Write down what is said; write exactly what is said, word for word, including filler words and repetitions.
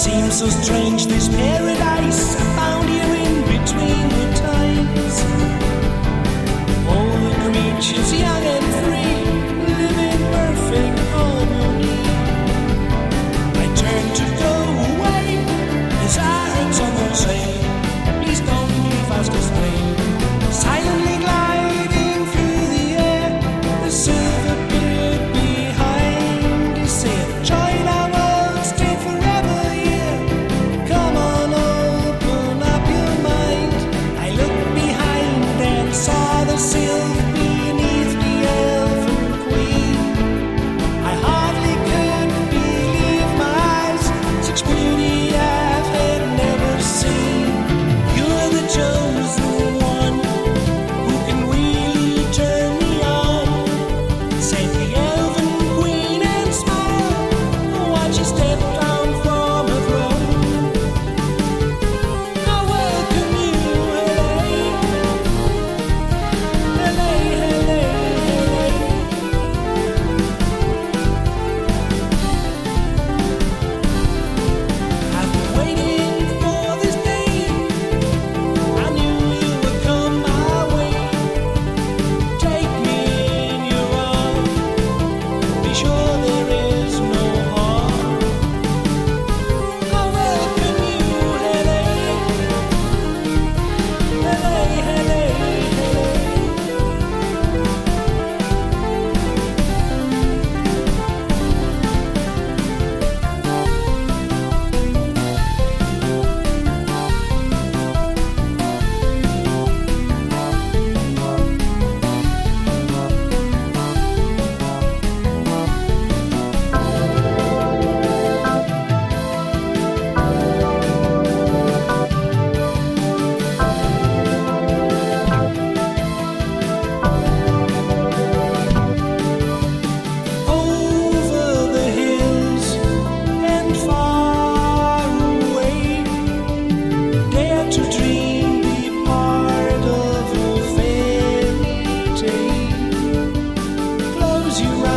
seems so strange, this paradise I found here in between the times. All the creatures young and free live in perfect harmony. I turn to go away as I heard someone say, please don't leave us to stay. Silently gliding through the air, the silver beard behind. He said, join our world, stay forever here. Come on, open up your mind. I looked behind and saw the sylph beneath the elven queen. I hardly could believe my eyes, such beauty I've had never seen. You're the chosen one who can really turn me on, said the elven queen and smiled. Watch you step down from her throne. I welcome you, Hele, Hele, Hele, I've been waiting for this day. I knew you would come my way. Take me in your arms. Be sure there is no harm. I welcome you, Hele, Hele, Hele, Hele. Over the hills and far away, dare to dream, be part of a fairy tale. Close your